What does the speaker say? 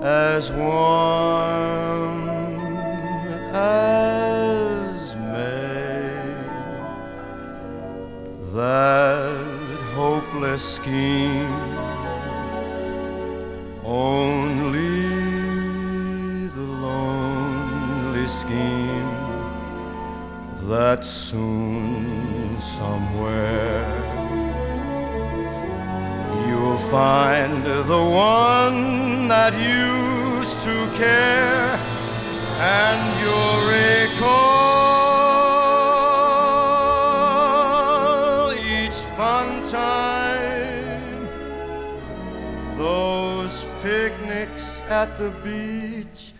as warm as May. That hopeless scheme, only the lonely scheme that soon somewhere you'll find the one that used to care, and you'll recall each fun time, those picnics at the beach,